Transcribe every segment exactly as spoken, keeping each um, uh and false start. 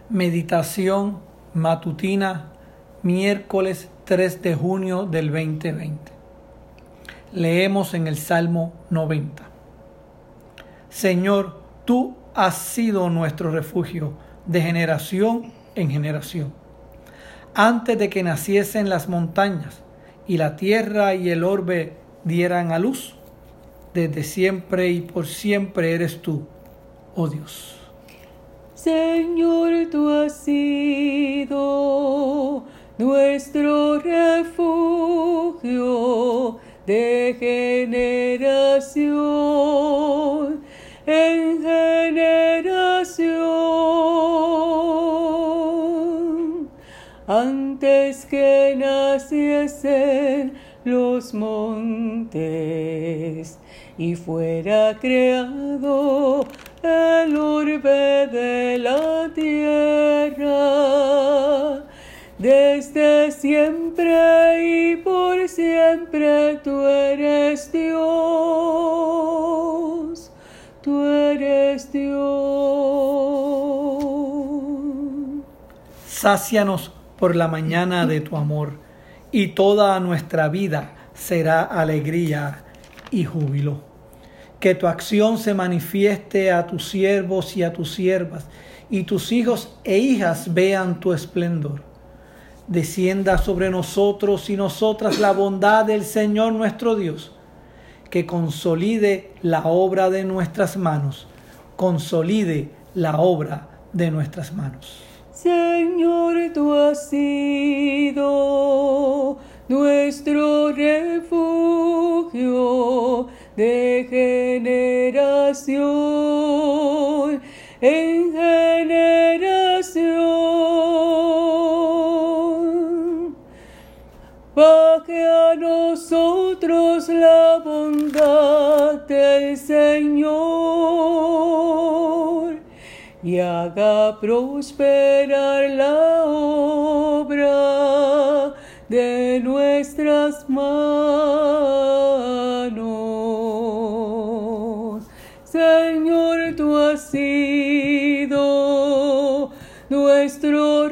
Meditación matutina, miércoles tres de junio del veinte veinte. Leemos en el Salmo noventa. Señor, tú has sido nuestro refugio de generación en generación. Antes de que naciesen las montañas y la tierra y el orbe dieran a luz, desde siempre y por siempre eres tú, oh Dios. Señor, tú has sido nuestro refugio de generación en generación. Antes que naciesen los montes y fuera creado el orbe de la tierra, desde siempre y por siempre tú eres Dios, tú eres Dios. Sácianos por la mañana de tu amor, y toda nuestra vida será alegría y júbilo. Que tu acción se manifieste a tus siervos y a tus siervas, y tus hijos e hijas vean tu esplendor. Descienda sobre nosotros y nosotras la bondad del Señor nuestro Dios, que consolide la obra de nuestras manos, consolide la obra de nuestras manos. Señor, tú has sido nuestro refugio de generación en generación. Baje a nosotros la bondad del Señor y haga prosperar la obra de nuestras manos. Señor, tú has sido nuestro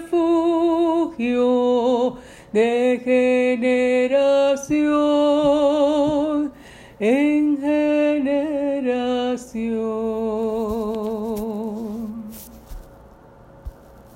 refugio de generación en generación.